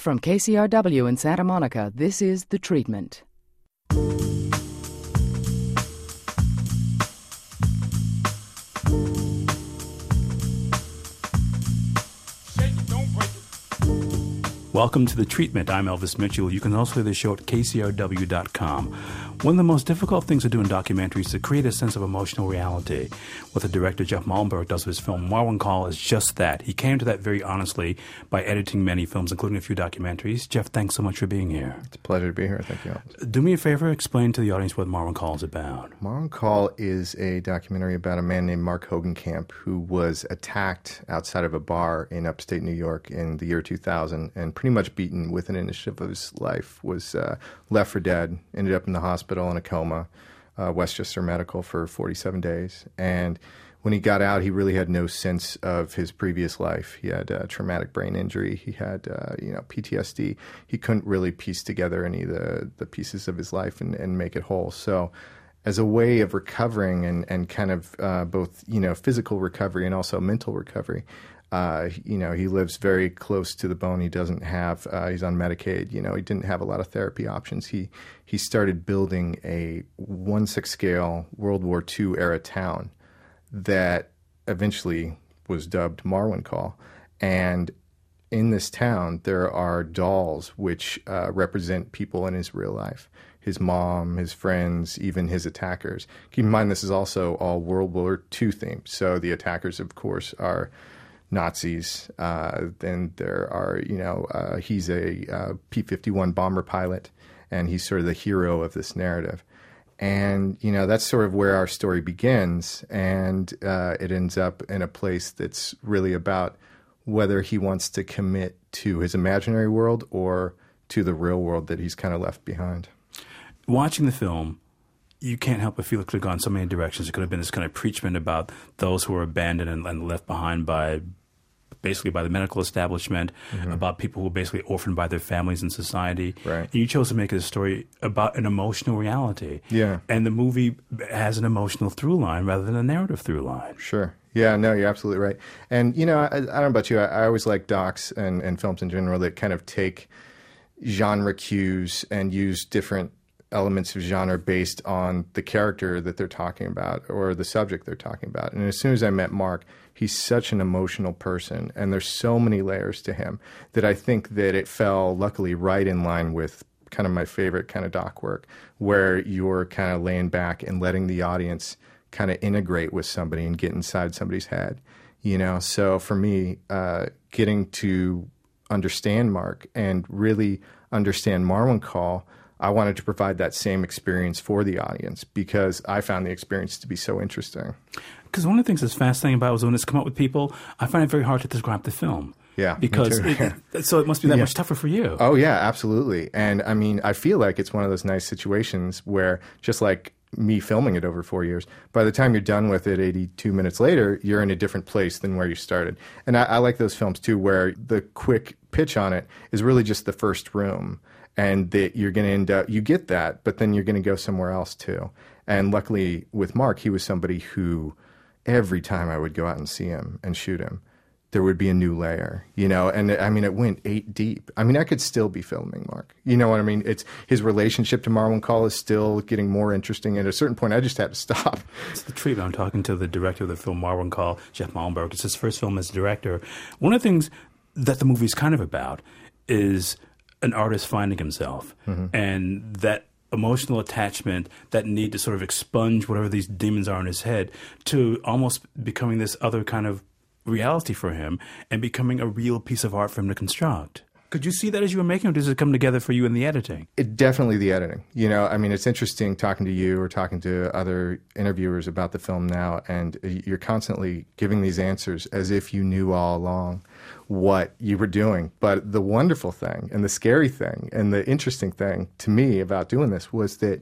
From KCRW in Santa Monica, this is The Treatment. Welcome to The Treatment. I'm Elvis Mitchell. You can also hear the show at KCRW.com. One of the most difficult things to do in documentaries is to create a sense of emotional reality. What the director Jeff Malmberg does with his film Marwan Call is just that. He came to that very honestly by editing many films, including a few documentaries. Jeff, thanks so much for being here. It's a pleasure to be here. Thank you, Elvis. Do me a favor, explain to the audience what Marwan Call is about. Marwan Call is a documentary about a man named Mark Hogenkamp who was attacked outside of a bar in upstate New York in the year 2000 and pretty much beaten with an initiative of his life, was left for dead, ended up in the hospital in a coma, Westchester Medical, for 47 days. And when he got out, he really had no sense of his previous life. He had traumatic brain injury. He had PTSD. He couldn't really piece together any of the pieces of his life and make it whole. So as a way of recovering and kind of both physical recovery and also mental recovery, he lives very close to the bone. He doesn't have, he's on Medicaid. He didn't have a lot of therapy options. He started building a 1/6 scale World War II era town that eventually was dubbed Marwan Call. And in this town, there are dolls which represent people in his real life. His mom, his friends, even his attackers. Keep in mind, this is also all World War II themed. So the attackers, of course, are Nazis. Then there are, he's a P-51 bomber pilot, and he's sort of the hero of this narrative. And, that's sort of where our story begins, and it ends up in a place that's really about whether he wants to commit to his imaginary world or to the real world that he's kind of left behind. Watching the film, you can't help but feel it could have gone so many directions. It could have been this kind of preachment about those who were abandoned and left behind by the medical establishment, about people who were basically orphaned by their families in society. Right. And you chose to make it a story about an emotional reality. Yeah. And the movie has an emotional through line rather than a narrative through line. Sure. Yeah, no, you're absolutely right. And, I don't know about you, I always like docs and films in general that kind of take genre cues and use different elements of genre based on the character that they're talking about or the subject they're talking about. And as soon as I met Mark, he's such an emotional person, and there's so many layers to him that I think that it fell, luckily, right in line with kind of my favorite kind of doc work, where you're kind of laying back and letting the audience kind of integrate with somebody and get inside somebody's head. So for me, getting to understand Mark and really understand Marwan Call, I wanted to provide that same experience for the audience because I found the experience to be so interesting. Because one of the things that's fascinating about it was when it's come up with people, I find it very hard to describe the film. Yeah, because so it must be that much tougher for you. Oh, yeah, absolutely. And I mean, I feel like it's one of those nice situations where just like me filming it over 4 years, by the time you're done with it 82 minutes later, you're in a different place than where you started. And I like those films too, where the quick pitch on it is really just the first room. And that you're going to end up, you get that, but then you're going to go somewhere else too. And luckily with Mark, he was somebody who every time I would go out and see him and shoot him, there would be a new layer, and I mean, it went 8 deep. I mean, I could still be filming Mark. You know what I mean? It's his relationship to Marwan Call is still getting more interesting. At a certain point, I just had to stop. It's The Treatment. I'm talking to the director of the film Marwan Call, Jeff Malmberg. It's his first film as director. One of the things that the movie's kind of about is an artist finding himself, and that emotional attachment, that need to sort of expunge whatever these demons are in his head to almost becoming this other kind of reality for him and becoming a real piece of art for him to construct. Could you see that as you were making, or does it come together for you in the editing? Definitely the editing. I mean, it's interesting talking to you or talking to other interviewers about the film now, and you're constantly giving these answers as if you knew all along what you were doing. But the wonderful thing and the scary thing and the interesting thing to me about doing this was that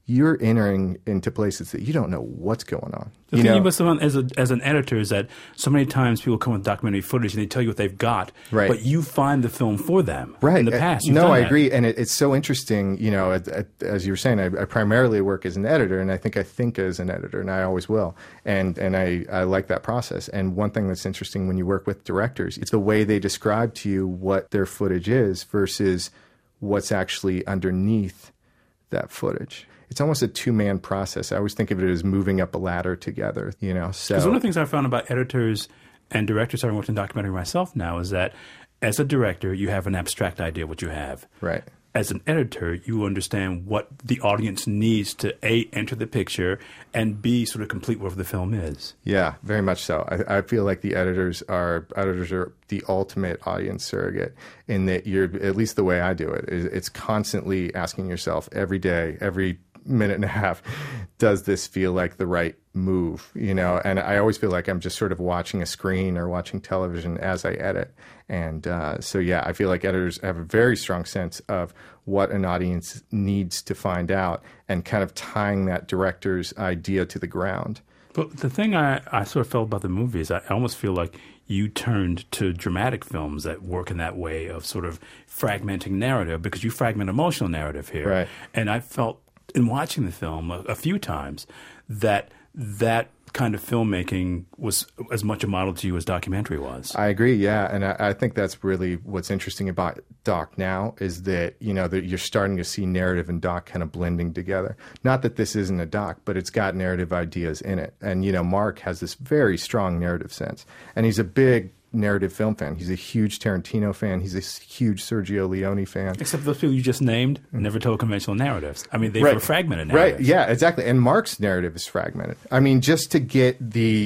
you're entering into places that you don't know what's going on. The thing you must have done as an editor is that so many times people come with documentary footage and they tell you what they've got, right. but you find the film for them. Right. In the past, No, I agree. And it's so interesting, as you were saying, I primarily work as an editor, and I think as an editor, and I always will. And I like that process. And one thing that's interesting when you work with directors, it's the way they describe to you what their footage is versus what's actually underneath that footage. It's almost a two-man process. I always think of it as moving up a ladder together, So because one of the things I found about editors and directors, having worked in documentary myself now, is that as a director, you have an abstract idea of what you have. Right. As an editor, you understand what the audience needs to A, enter the picture, and B, sort of complete whatever the film is. Yeah, very much so. I feel like the editors are the ultimate audience surrogate in that you're, at least the way I do it, it's constantly asking yourself every day, every minute and a half, does this feel like the right move? And I always feel like I'm just sort of watching a screen or watching television as I edit. And so, I feel like editors have a very strong sense of what an audience needs to find out and kind of tying that director's idea to the ground. But the thing I sort of felt about the movie is I almost feel like you turned to dramatic films that work in that way of sort of fragmenting narrative, because you fragment emotional narrative here. Right. And I felt in watching the film a few times that kind of filmmaking was as much a model to you as documentary was. I agree, yeah. And I think that's really what's interesting about doc now is that, that you're starting to see narrative and doc kind of blending together. Not that this isn't a doc, but it's got narrative ideas in it. And, Mark has this very strong narrative sense. And he's a big narrative film fan. He's a huge Tarantino fan. He's a huge Sergio Leone fan. Except those people you just named never told conventional narratives. I mean, they were fragmented narratives. Right, yeah, exactly. And Mark's narrative is fragmented. I mean, just to get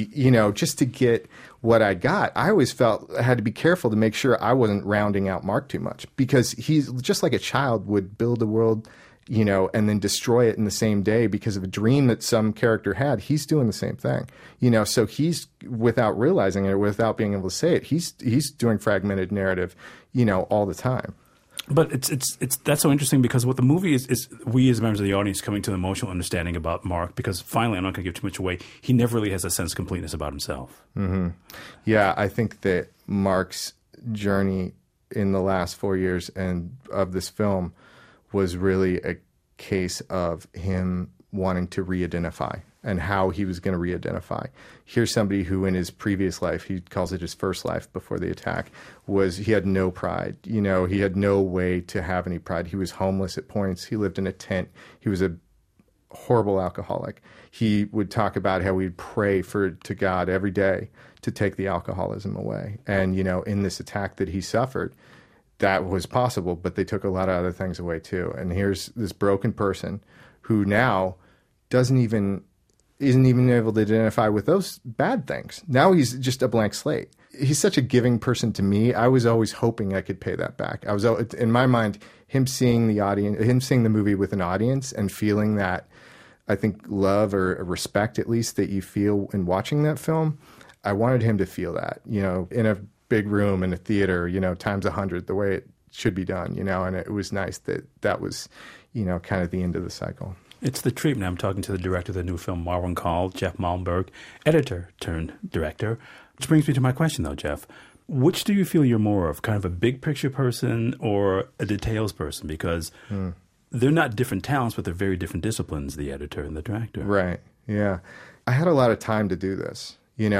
what I got, I always felt I had to be careful to make sure I wasn't rounding out Mark too much, because he's just like a child would build a world, and then destroy it in the same day because of a dream that some character had. He's doing the same thing, so he's, without realizing it, without being able to say it, he's doing fragmented narrative, all the time. But it's that's so interesting, because what the movie is we as members of the audience coming to an emotional understanding about Mark, because finally, I'm not going to give too much away, he never really has a sense of completeness about himself. Mm-hmm. Yeah, I think that Mark's journey in the last 4 years and of this film was really a case of him wanting to re-identify and how he was going to re-identify. Here's somebody who in his previous life, he calls it his first life before the attack, he had no pride. He had no way to have any pride. He was homeless at points. He lived in a tent. He was a horrible alcoholic. He would talk about how he'd pray to God every day to take the alcoholism away. And, in this attack that he suffered, that was possible, but they took a lot of other things away too. And here's this broken person who now isn't even able to identify with those bad things. Now he's just a blank slate. He's such a giving person to me. I was always hoping I could pay that back. I was, in my mind, him seeing the movie with an audience and feeling that, I think, love or respect, at least, that you feel in watching that film. I wanted him to feel that, in a big room in a theater, times 100, the way it should be done, and it was nice that was, kind of the end of the cycle. It's The Treatment. I'm talking to the director of the new film, Marwan Call, Jeff Malmberg, editor turned director. Which brings me to my question, though, Jeff. Which do you feel you're more of, kind of a big picture person or a details person? Because they're not different talents, but they're very different disciplines, the editor and the director. Right, yeah. I had a lot of time to do this. And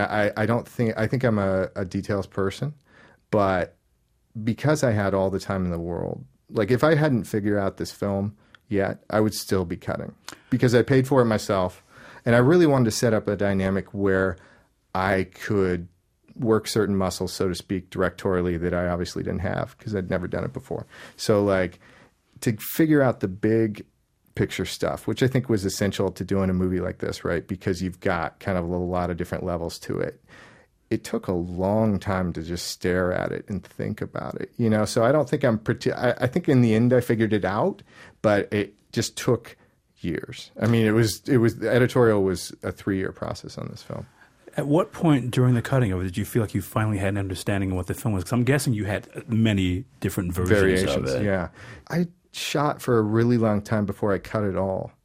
I think I'm a details person, but because I had all the time in the world, like if I hadn't figured out this film yet, I would still be cutting because I paid for it myself. And I really wanted to set up a dynamic where I could work certain muscles, so to speak, directorially that I obviously didn't have because I'd never done it before. So like to figure out the big picture stuff, which I think was essential to doing a movie like this, right? Because you've got kind of a lot of different levels to it. It took a long time to just stare at it and think about it, So I don't think I think in the end I figured it out, but it just took years. I mean, the editorial was a 3-year process on this film. At what point during the cutting of it did you feel like you finally had an understanding of what the film was? Because I'm guessing you had many different variations of it. Yeah. I shot for a really long time before I cut it all.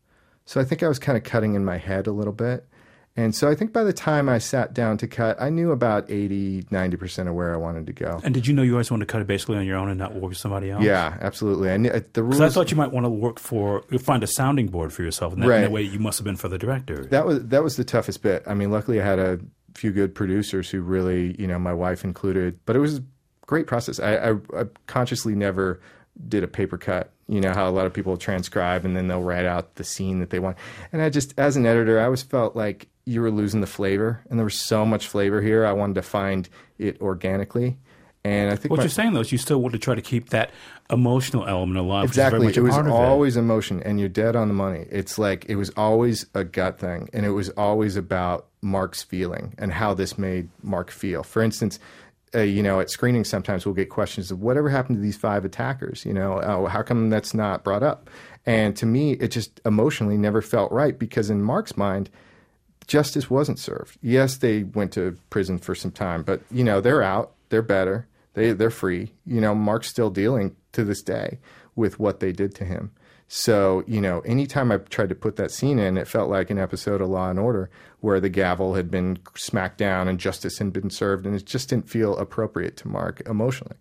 So I think I was kind of cutting in my head a little bit. And so I think by the time I sat down to cut, I knew about 80, 90% of where I wanted to go. And did you know you always wanted to cut it basically on your own and not work with somebody else? Yeah, absolutely. I knew, the rules. Because I thought you might want to find a sounding board for yourself. And that way you must have been for the director. That was the toughest bit. I mean, luckily I had a few good producers who really, my wife included. But it was a great process. I consciously never did a paper cut. You know how a lot of people transcribe and then they'll write out the scene that they want. And I just, as an editor, I always felt like you were losing the flavor. And there was so much flavor here. I wanted to find it organically. And I think what you're saying, though, is you still want to try to keep that emotional element alive. Exactly. Which is very much it was always it. Emotion, and you're dead on the money. It's like it was always a gut thing, and it was always about Mark's feeling and how this made Mark feel. For instance, at screening sometimes we'll get questions of whatever happened to these 5 attackers, how come that's not brought up? And to me, it just emotionally never felt right because in Mark's mind, justice wasn't served. Yes, they went to prison for some time, but, they're out, they're better, they're free. Mark's still dealing to this day with what they did to him. So, anytime I tried to put that scene in, it felt like an episode of Law and Order where the gavel had been smacked down and justice had been served, and it just didn't feel appropriate to Mark emotionally.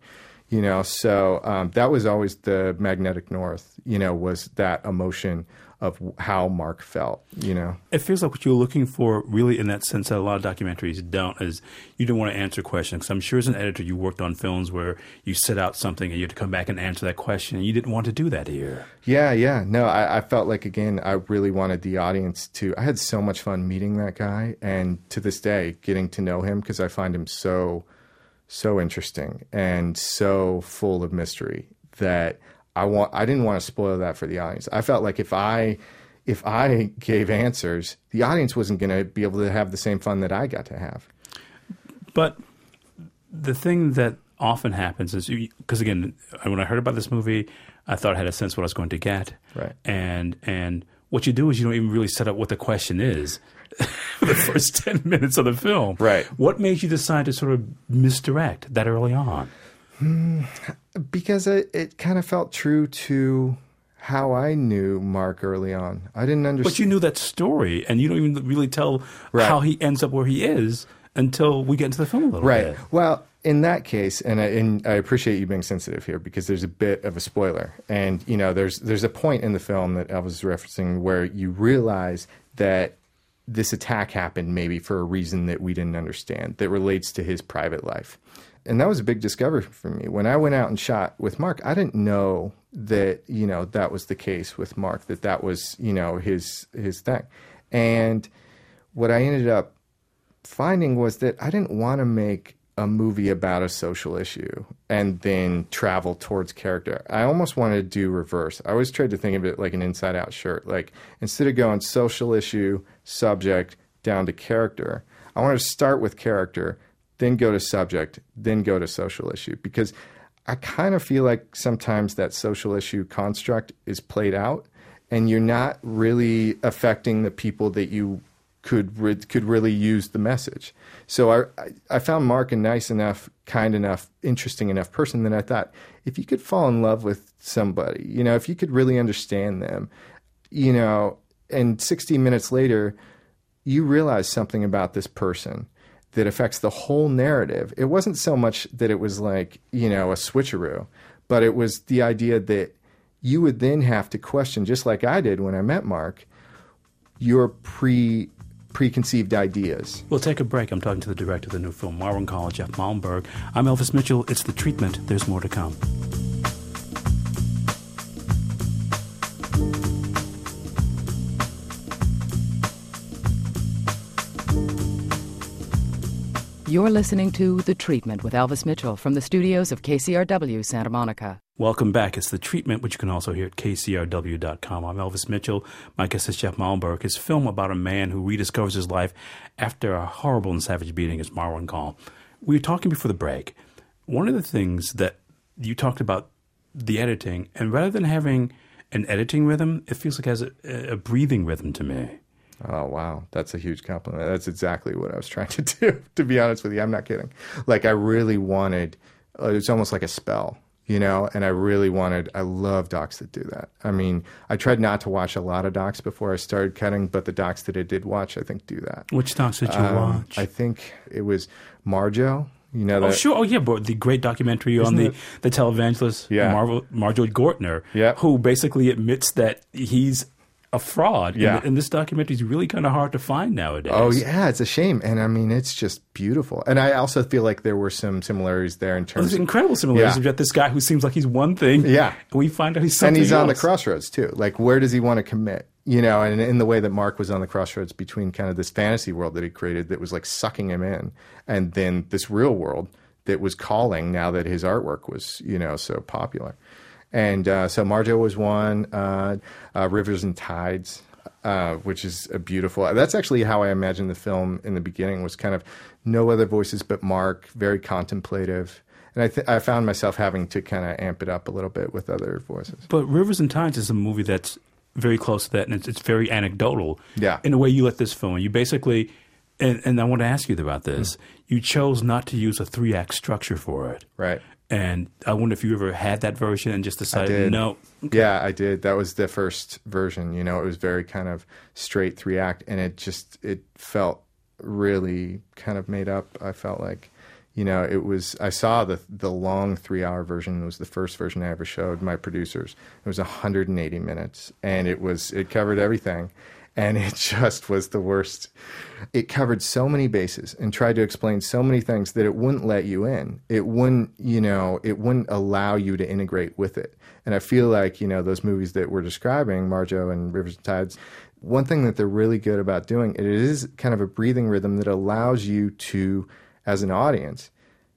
So that was always the magnetic north, was that emotion of how Mark felt, It feels like what you're looking for really in that sense that a lot of documentaries don't is you don't want to answer questions. Because I'm sure as an editor you worked on films where you set out something and you had to come back and answer that question, and you didn't want to do that here. Yeah. No, I felt like, again, I really wanted the audience to – I had so much fun meeting that guy and to this day getting to know him because I find him so interesting and so full of mystery that – I didn't want to spoil that for the audience. I felt like if I gave answers, the audience wasn't going to be able to have the same fun that I got to have. But the thing that often happens is because again, when I heard about this movie, I thought I had a sense what I was going to get. Right. And what you do is you don't even really set up what the question is for the first 10 minutes of the film. Right. What made you decide to sort of misdirect that early on? Because it kind of felt true to how I knew Mark early on. I didn't understand. But you knew that story, and you don't even really tell how he ends up where he is until we get into the film a little bit. Right. Well, in that case, and I appreciate you being sensitive here because there's a bit of a spoiler. And, there's a point in the film that I was referencing where you realize that this attack happened maybe for a reason that we didn't understand that relates to his private life. And that was a big discovery for me. When I went out and shot with Mark, I didn't know that, that was the case with Mark, that was, his thing. And what I ended up finding was that I didn't want to make a movie about a social issue and then travel towards character. I almost wanted to do reverse. I always tried to think of it like an inside-out shirt. Like instead of going social issue, subject, down to character, I wanted to start with character, then go to subject, then go to social issue. Because I kind of feel like sometimes that social issue construct is played out and you're not really affecting the people that you could really use the message. So I found Mark a nice enough, kind enough, interesting enough person that I thought, if you could fall in love with somebody, if you could really understand them, and 60 minutes later, you realize something about this person that affects the whole narrative. It wasn't so much that it was like, a switcheroo, but it was the idea that you would then have to question, just like I did when I met Mark, your preconceived ideas. We'll take a break. I'm talking to the director of the new film, Marwan Call, Jeff Malmberg. I'm Elvis Mitchell. It's The Treatment. There's more to come. You're listening to The Treatment with Elvis Mitchell from the studios of KCRW Santa Monica. Welcome back. It's The Treatment, which you can also hear at kcrw.com. I'm Elvis Mitchell. My guest is Jeff Malmberg. His film about a man who rediscovers his life after a horrible and savage beating is Marwan Call. We were talking before the break. One of the things that you talked about, the editing, and rather than having an editing rhythm, it feels like it has a breathing rhythm to me. Oh, wow. That's a huge compliment. That's exactly what I was trying to do, to be honest with you. I'm not kidding. Like, I really wanted, it's almost like a spell. And I love docs that do that. I mean, I tried not to watch a lot of docs before I started cutting, but the docs that I did watch, I think, do that. Which docs did you watch? I think it was Marjo. Oh, sure. Oh, yeah, but the great documentary on the televangelist, Marjorie Gortner, who basically admits that he's a fraud. Yeah. And this documentary is really kind of hard to find nowadays. Oh, yeah, it's a shame. And I mean, it's just beautiful. And I also feel like there were some similarities there in terms There's incredible similarities. You've got this guy who seems like he's one thing. Yeah. And we find out he's something else. And he's on the crossroads, too. Like, where does he want to commit? And in the way that Mark was on the crossroads between kind of this fantasy world that he created that was like sucking him in, and then this real world that was calling now that his artwork was, so popular. And so Marjo was one, Rivers and Tides, which is a beautiful. That's actually how I imagined the film in the beginning, was kind of no other voices but Mark, very contemplative. And I found myself having to kind of amp it up a little bit with other voices. But Rivers and Tides is a movie that's very close to that, and it's very anecdotal. Yeah. In the way you let this film. You basically, and I want to ask you about this, you chose not to use a 3-act structure for it. Right. And I wonder if you ever had that version and just decided, no. Okay. Yeah, I did. That was the first version. It was very kind of straight 3-act, and it felt really kind of made up. I felt like, I saw the long 3-hour version. It was the first version I ever showed my producers. It was 180 minutes, and it covered everything. And it just was the worst. It covered so many bases and tried to explain so many things that it wouldn't let you in. It wouldn't, it wouldn't allow you to integrate with it. And I feel like, those movies that we're describing, Marjo and Rivers and Tides, one thing that they're really good about doing, it is kind of a breathing rhythm that allows you to, as an audience,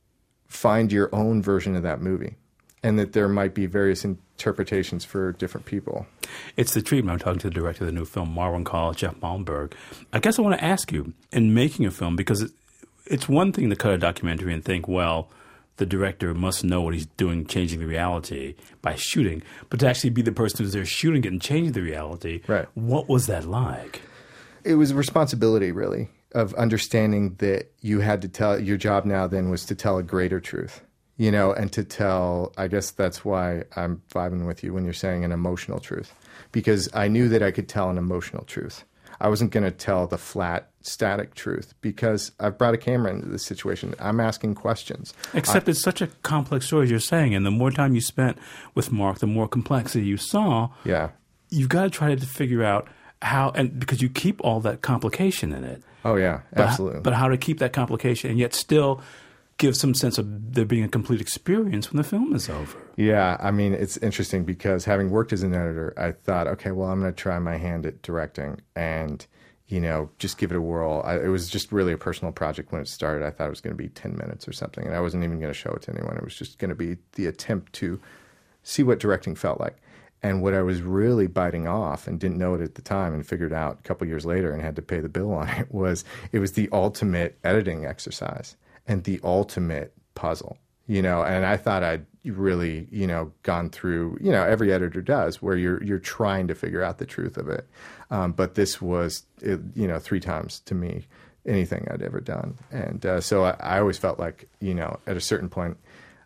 find your own version of that movie. And that there might be various interpretations for different people. It's The Treatment. I'm talking to the director of the new film, Marwan Call, Jeff Malmberg. I guess I want to ask you, in making a film, because it's one thing to cut a documentary and think, well, the director must know what he's doing, changing the reality by shooting, but to actually be the person who's there shooting it and changing the reality, right. What was that like? It was a responsibility, really, of understanding that you had to tell, your job now then was to tell a greater truth. And to tell, I guess that's why I'm vibing with you when you're saying an emotional truth, because I knew that I could tell an emotional truth. I wasn't going to tell the flat, static truth, because I've brought a camera into this situation. I'm asking questions. Except it's such a complex story, as you're saying, and the more time you spent with Mark, the more complexity you saw. Yeah. You've got to try to figure out how, and because you keep all that complication in it. Oh, yeah, absolutely. But how to keep that complication and yet still give some sense of there being a complete experience when the film is over. Yeah, I mean, it's interesting because having worked as an editor, I thought, okay, well, I'm going to try my hand at directing and, just give it a whirl. It was just really a personal project when it started. I thought it was going to be 10 minutes or something, and I wasn't even going to show it to anyone. It was just going to be the attempt to see what directing felt like. And what I was really biting off and didn't know it at the time and figured out a couple years later and had to pay the bill on it was the ultimate editing exercise. And the ultimate puzzle, and I thought I'd really, gone through, every editor does, where you're trying to figure out the truth of it. But this was, 3 times to me anything I'd ever done. And so I always felt like, at a certain point,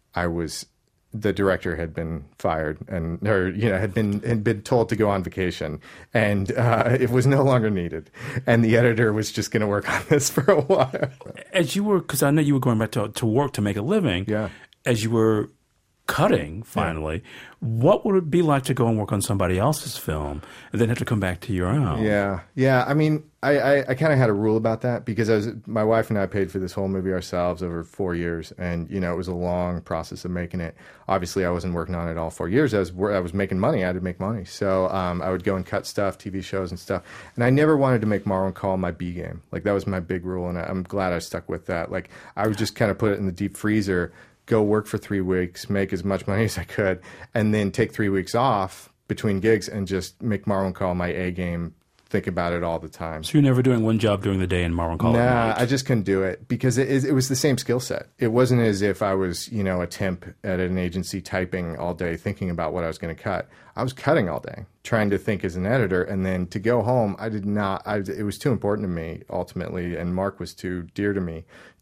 the director had been fired had been told to go on vacation, and it was no longer needed, and the editor was just going to work on this for a while. As you were, because I know you were going back to work to make a living. Yeah. As you were cutting finally, what would it be like to go and work on somebody else's film and then have to come back to your own? Yeah. I mean, I kind of had a rule about that because my wife and I paid for this whole movie ourselves over 4 years, and it was a long process of making it. Obviously, I wasn't working on it all 4 years. I was making money. I had to make money, so I would go and cut stuff, TV shows and stuff. And I never wanted to make Marwan Call my B game. Like that was my big rule, and I'm glad I stuck with that. Like I would just kind of put it in the deep freezer. Go work for 3 weeks, make as much money as I could, and then take 3 weeks off between gigs and just make Marwan Call my A game, think about it all the time. So you're never doing one job during the day and Marwan Call at night? Nah, I just couldn't do it because it was the same skill set. It wasn't as if I was, a temp at an agency typing all day thinking about what I was going to cut. I was cutting all day, trying to think as an editor, and then to go home, it was too important to me ultimately, and Mark was too dear to me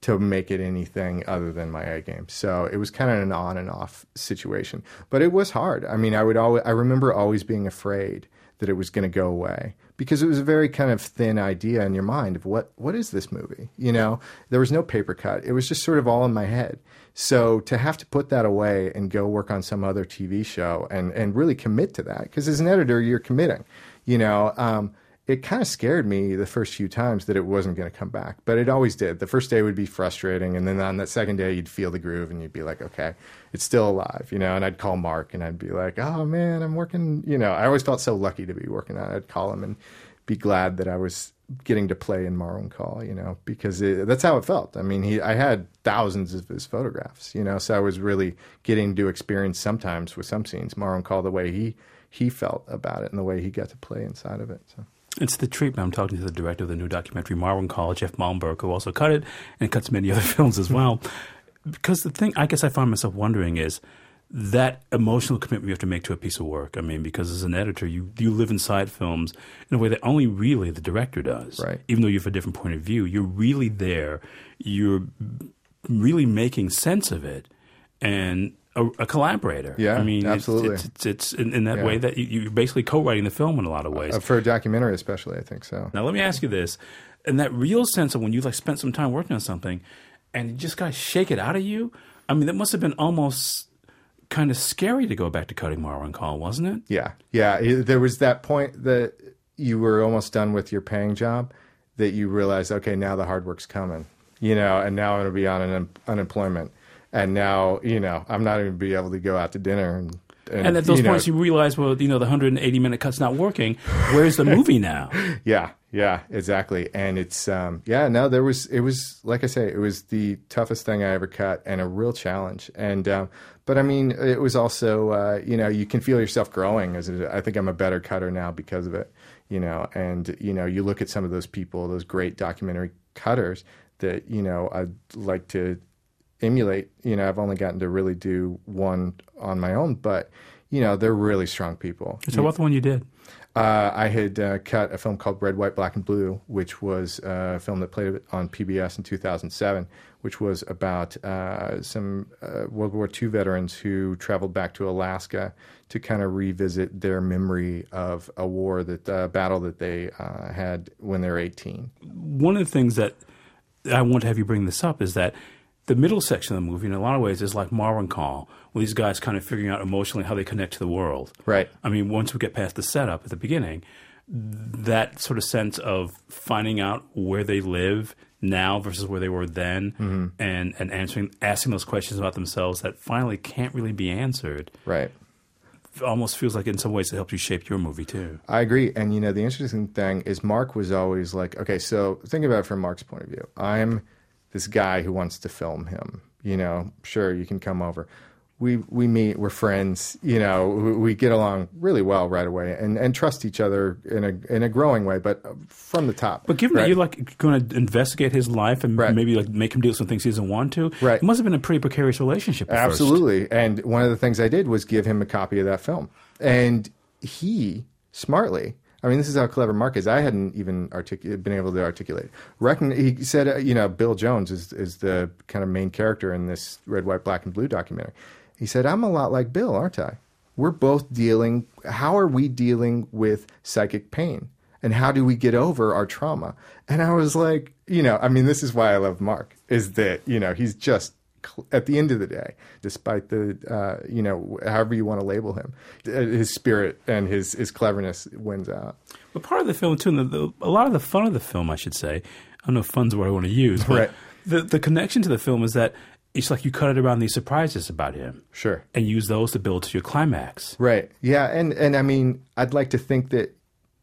to make it anything other than my A game. So it was kind of an on and off situation, but it was hard. I mean, I remember always being afraid that it was going to go away because it was a very kind of thin idea in your mind of what is this movie? You know, there was no paper cut. It was just sort of all in my head. So to have to put that away and go work on some other TV show and really commit to that, because as an editor, you're committing, you know, it kind of scared me the first few times that it wasn't going to come back, but it always did. The first day would be frustrating, and then on that second day, you'd feel the groove, and you'd be like, okay, it's still alive, you know, and I'd call Mark, and I'd be like, oh, man, I'm working, you know. I always felt so lucky to be working on it. I'd call him and be glad that I was getting to play in Marlon Call, you know, because that's how it felt. I mean, I had thousands of his photographs, you know, so I was really getting to experience sometimes with some scenes Marlon Call the way he felt about it and the way he got to play inside of it, so. It's the treatment. I'm talking to the director of the new documentary, Marlon Call, Jeff Malmberg, who also cut it and cuts many other films as well. Because the thing I guess I find myself wondering is that emotional commitment you have to make to a piece of work. I mean, because as an editor, you live inside films in a way that only really the director does. Right. Even though you have a different point of view, you're really there. You're really making sense of it. And a collaborator. Yeah, I mean, absolutely. It's in that way that you're basically co-writing the film in a lot of ways. For a documentary especially, I think so. Now, let me ask you this. And that real sense of when you like spent some time working on something and you just got to shake it out of you, I mean, that must have been almost kind of scary to go back to cutting Marlon Call, wasn't it? Yeah. Yeah. There was that point that you were almost done with your paying job that you realized, okay, now the hard work's coming, you know, and now I'm going to be on unemployment. And now, you know, I'm not even be able to go out to dinner. And at those points, you realize, well, you know, the 180-minute cut's not working. Where's the movie now? Yeah, exactly. And it's, it was, like I say, it was the toughest thing I ever cut and a real challenge. And, but I mean, it was also, you know, you can feel yourself growing. I think I'm a better cutter now because of it, you know. And, you know, you look at some of those people, those great documentary cutters that, you know, I'd like to emulate. You know, I've only gotten to really do one on my own, but, you know, they're really strong people. So what the one you did? I had cut a film called Red, White, Black, and Blue, which was a film that played on PBS in 2007, which was about some World War II veterans who traveled back to Alaska to kind of revisit their memory of a war, battle that they had when they were 18. One of the things that I want to have you bring this up is that the middle section of the movie, in a lot of ways, is like Marlon Call, where these guys kind of figuring out emotionally how they connect to the world. Right. I mean, once we get past the setup at the beginning, that sort of sense of finding out where they live now versus where they were then, and asking those questions about themselves that finally can't really be answered. Right. Almost feels like in some ways it helps you shape your movie too. I agree. And, you know, the interesting thing is Mark was always like, okay, so think about it from Mark's point of view. I'm this guy who wants to film him, you know, sure, you can come over. We meet, we're friends, you know, we get along really well right away and trust each other in a growing way, but from the top. But given that you're like going to investigate his life and maybe like make him do some things he doesn't want to, it must have been a pretty precarious relationship at Absolutely. first. And one of the things I did was give him a copy of that film. And he, smartly, I mean, this is how clever Mark is. I hadn't even been able to articulate. He said, you know, Bill Jones is the kind of main character in this Red, White, Black, and Blue documentary. He said, I'm a lot like Bill, aren't I? We're both how are we dealing with psychic pain? And how do we get over our trauma? And I was like, you know, I mean, this is why I love Mark, is that, you know, he's just, at the end of the day, despite the, you know, however you want to label him, his spirit and his cleverness wins out. But part of the film, too, a lot of the fun of the film, I should say, I don't know if fun's the word I want to use, but the connection to the film is that it's like you cut it around these surprises about him. Sure. And use those to build to your climax. Right. Yeah. And I mean, I'd like to think that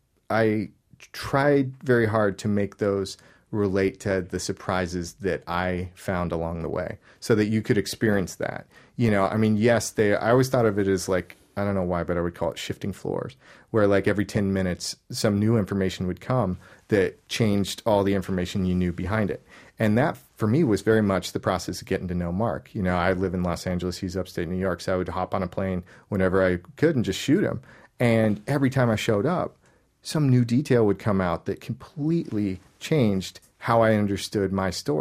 I tried very hard to make those relate to the surprises that I found along the way so that you could experience that. You know, I mean, yes, I always thought of it as like, I don't know why, but I would call it shifting floors, where like every 10 minutes, some new information would come that changed all the information you knew behind it. And that, for me, was very much the process of getting to know Mark. You know, I live in Los Angeles. He's upstate New York. So I would hop on a plane whenever I could and just shoot him. And every time I showed up, some new detail would come out that completely changed how I understood my story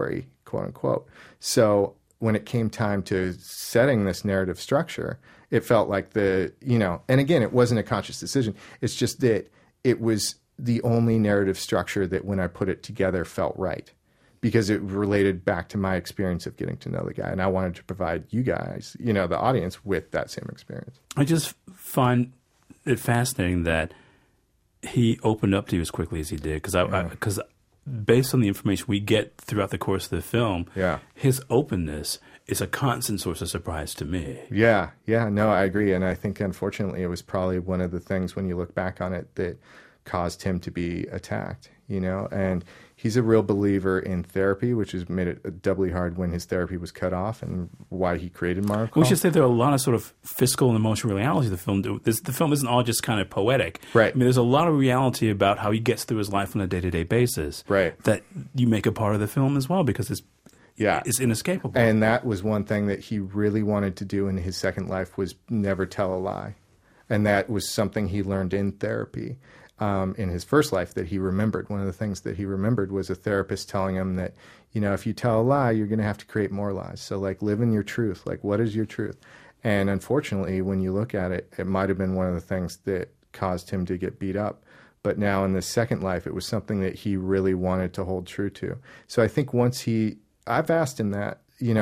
quote unquote. So when it came time to setting this narrative structure, it felt like and again, it wasn't a conscious decision. It's just that it was the only narrative structure that when I put it together felt right, because it related back to my experience of getting to know the guy. And I wanted to provide you guys, the audience, with that same experience. I just find it fascinating that he opened up to you as quickly as he did, because based on the information we get throughout the course of the film, his openness is a constant source of surprise to me. Yeah, no, I agree. And I think, unfortunately, it was probably one of the things when you look back on it that caused him to be attacked, and he's a real believer in therapy, which has made it doubly hard when his therapy was cut off, and why he created Marwan Call. We should say there are a lot of sort of fiscal and emotional realities of the film. The film isn't all just kind of poetic. Right. I mean, there's a lot of reality about how he gets through his life on a day-to-day basis. Right. That you make a part of the film as well, because it's inescapable. And that was one thing that he really wanted to do in his second life, was never tell a lie. And that was something he learned in therapy. In his first life that he remembered. One of the things that he remembered was a therapist telling him that, if you tell a lie, you're going to have to create more lies. So live in your truth. What is your truth? And unfortunately, when you look at it, it might have been one of the things that caused him to get beat up. But now in this second life, it was something that he really wanted to hold true to. So I think I've asked him that,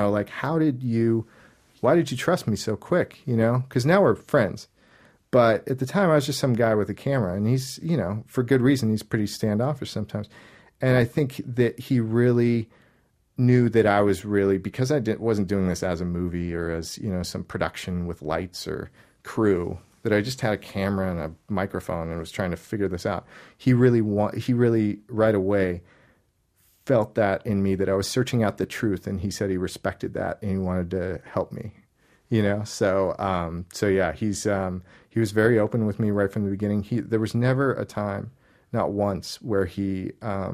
why did you trust me so quick? Because now we're friends. But at the time, I was just some guy with a camera, and he's, for good reason, he's pretty standoffish sometimes. And I think that he really knew that I was really, because I wasn't doing this as a movie or as, some production with lights or crew, that I just had a camera and a microphone and was trying to figure this out. He really right away felt that in me, that I was searching out the truth, and he said he respected that and he wanted to help me. So yeah, he was very open with me right from the beginning. There was never a time, not once, where he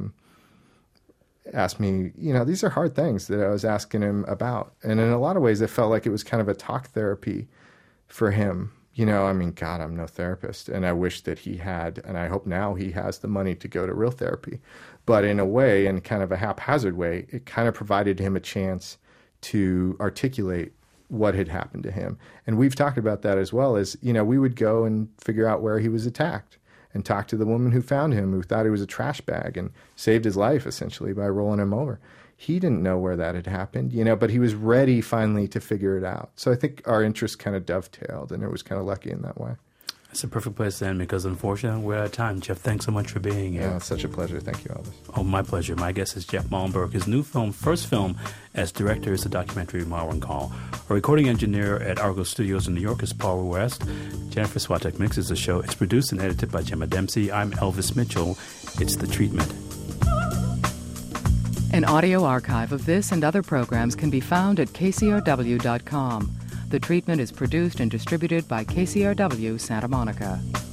asked me, these are hard things that I was asking him about. And in a lot of ways, it felt like it was kind of a talk therapy for him. God, I'm no therapist, and I wish that he had, and I hope now he has the money to go to real therapy. But in a way, in kind of a haphazard way, it kind of provided him a chance to articulate what had happened to him. And we've talked about that as well, as, we would go and figure out where he was attacked and talk to the woman who found him, who thought he was a trash bag and saved his life essentially by rolling him over. He didn't know where that had happened, but he was ready finally to figure it out. So I think our interests kind of dovetailed, and it was kind of lucky in that way. It's a perfect place to end, because unfortunately we're out of time. Jeff, thanks so much for being here. Yeah, it's such a pleasure. Thank you, Elvis. Oh, my pleasure. My guest is Jeff Malmberg. His new film, first film as director, is the documentary Marwan Call. A recording engineer at Argo Studios in New York is Paul West. Jennifer Swatek mixes the show. It's produced and edited by Gemma Dempsey. I'm Elvis Mitchell. It's The Treatment. An audio archive of this and other programs can be found at kcrw.com. The Treatment is produced and distributed by KCRW Santa Monica.